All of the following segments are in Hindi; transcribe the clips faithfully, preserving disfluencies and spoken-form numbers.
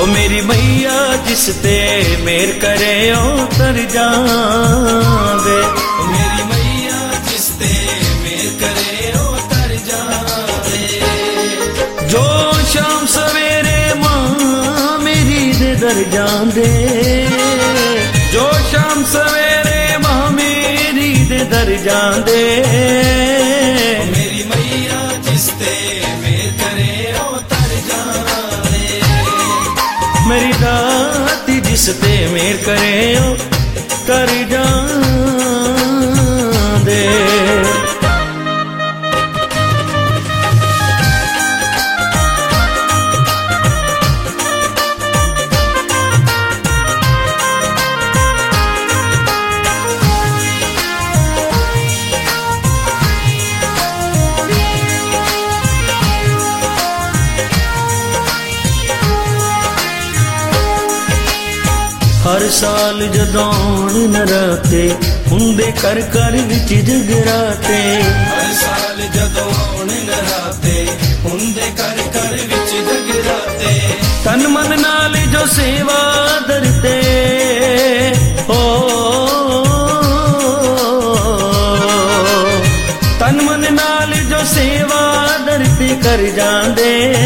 ओ मेरी मैया जिस ते मेर करे ओ तर जावे, ओ मेरी मैया जिस ते मेर करे ओ तर जावे। जो शाम सवेरे मां मेरी दे दर जांदे, जो शाम सवेरे मां मेरी दे दर जांदे। मेरी मैया जिस ते मेर करे ओ तर जावे, मेरी दाती जिस ते मेर करे ओ तर जांदे। हर साल जदौन नराते हुंदे कर कर विच जगराते, हर साल जदों आउण नराते हुंदे कर कर विच जगराते। तन मन नाल जो सेवा दरते हो, तन मन नाल जो सेवा दरते कर जांदे।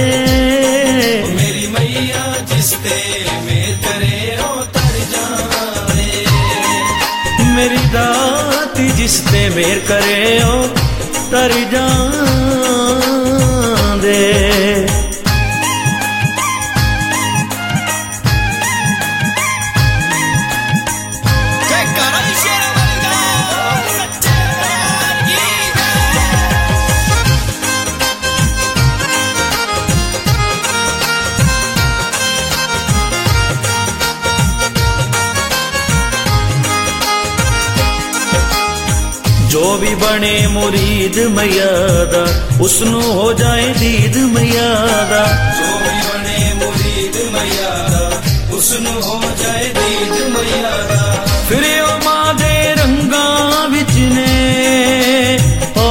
मेरी मैया जिस ते मेर करे ओ तर जावे, मेरी दाती जिस ते मेर करे ओ तर जांदे। जो भी बने मुरीद मैया दा उसनू हो जाए दीद मैया दा, जो भी बने मुरीद मैया दा उसनू हो जाए दीद मैया दा। फिर ओ मां दे रंगां विच ने ओ,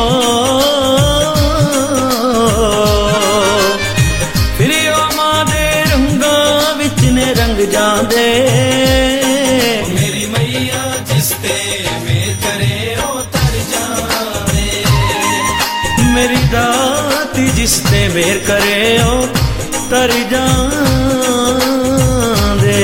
फिर ओ मां दे रंगां विच ने रंग जांदे। मेरी मैया जिस ते मेर करे ओ तर जावे, मेरी दाती जिस ते मेर करे ओ तर जांदे।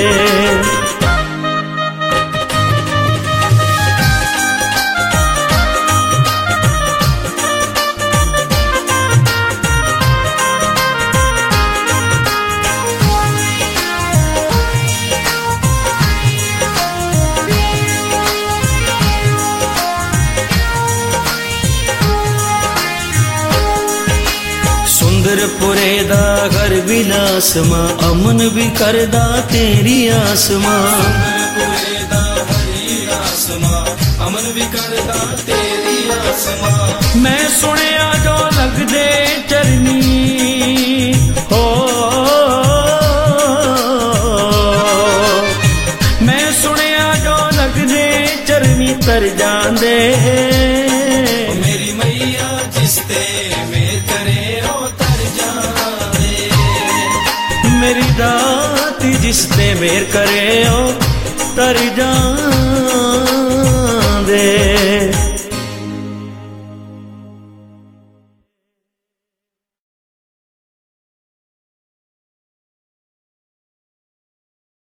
सुंदरपुरे दा घर विलास मां अमन भी करदा तेरी आस मां, सुंदरपुरे दा हरी आस मां अमन भी करदा तेरी आस मां। मैं सुनिया जो लगदे चरनी हो, मैं सुनिया जो लगदे चरनी तर जांदे। मेरी मैया जिस ते मेर करे ओ तर जावे, मेरी दाती जिस ते मेर करे ओ तर जांदे।